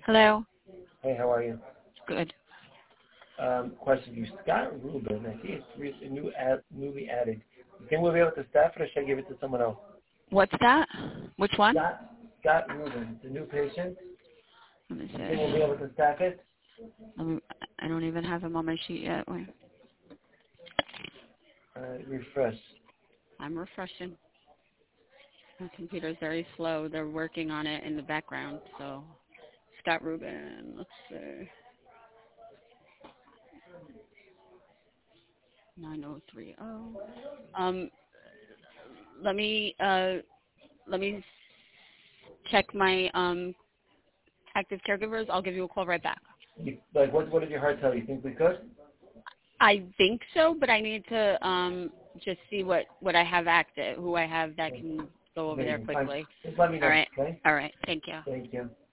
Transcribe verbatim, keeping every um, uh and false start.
Hello. Hey, how are you? Good. Um, question for you. Scott Rubin, I see it's re- new ad, newly added. You think we'll be able to staff it, or should I give it to someone else? What's that? Which one? Scott, Scott Rubin, the new patient. Let me You think we'll be able see. to staff it? Let me, I don't even have him on my sheet yet. Wait. Uh, refresh. I'm refreshing. My computer's very slow. They're working on it in the background. So, Scott Rubin. Let's see. nine oh three oh. Um, let me uh, let me check my um active caregivers. I'll give you a call right back. You, like, what, what did your heart tell you? You think we could? I think so, but I need to um just see what what I have active, who I have that can go over there Amazing. Fine. quickly. Just let me All know, right. okay? All right. Thank you. Thank you.